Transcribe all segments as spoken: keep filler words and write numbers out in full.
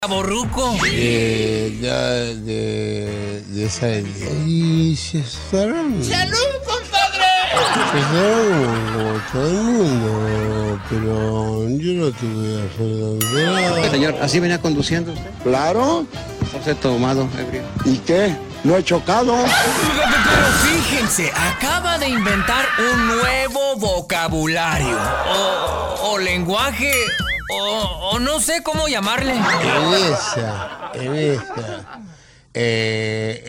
Borruco. De, de, de, de esa y se estarán. ¡Salud, compadre! Se estarán como todo el mundo, pero yo no tuve absolutamente. Señor, ¿así venía conduciendo usted? Claro. Usted tomado, ebrio. ¿Y qué? ¿No he chocado? Pero fíjense, acaba de inventar un nuevo vocabulario. O, o lenguaje. O, o no sé cómo llamarle. En esa, en esa. Eh,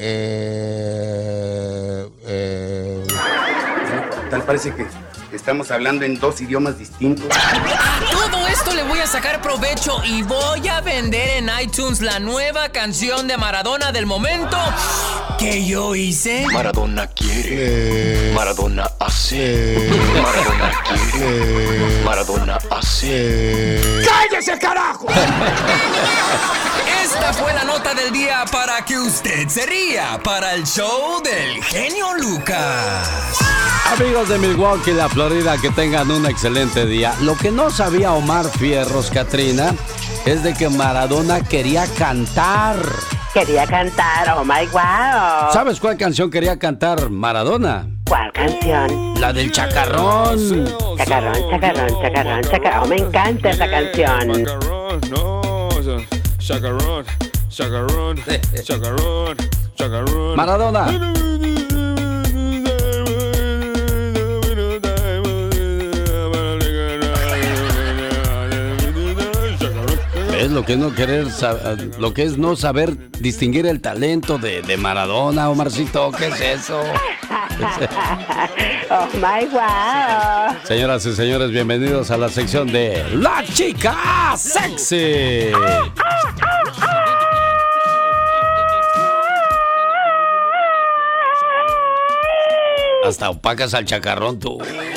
eh, eh. Tal parece que estamos hablando en dos idiomas distintos. A todo esto le voy a sacar provecho y voy a vender en iTunes la nueva canción de Maradona del momento que yo hice. Maradona quiere. Eh, Maradona hace. eh, Maradona quiere. eh, Maradona hace. eh. ¡Cállese, carajo! Esta fue la nota del día para que usted se ría para el show del genio Lucas. Amigos de Milwaukee, la Florida, que tengan un excelente día. Lo que no sabía Omar Fierros, Katrina, es de que Maradona quería cantar. Quería cantar, oh my wow. ¿Sabes cuál canción quería cantar Maradona? ¿Cuál canción? La del Chacarrón. Chacarrón, chacarrón, chacarrón, chacarrón. Oh, me encanta esa canción. Chacarrón, chacarrón, chacarrón, chacarrón. Maradona. Es lo que es no querer sab- lo que es no saber distinguir el talento de, de Maradona, Omarcito. ¿Qué es eso? Oh my wow. Señoras y señores, bienvenidos a la sección de La Chica Sexy. Hasta opacas al chacarrón tú.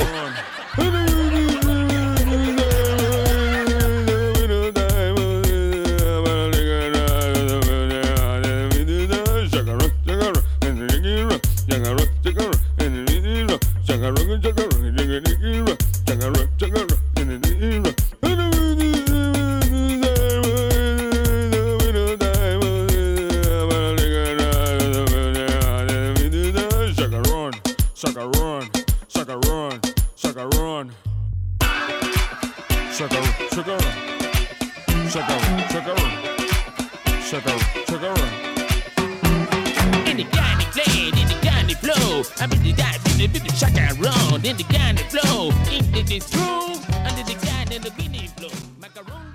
Chacarrón, chacarrón, chacarrón, chacarrón, chacarrón, chacarrón, chacarrón, chacarrón, chacarrón. In the Gandhi blade, in the Gandhi flow, I'm in the Gandhi, in the chacarrón, in the Gandhi flow, in the groove, under the Gandhi, in the Guinea flow, macaron.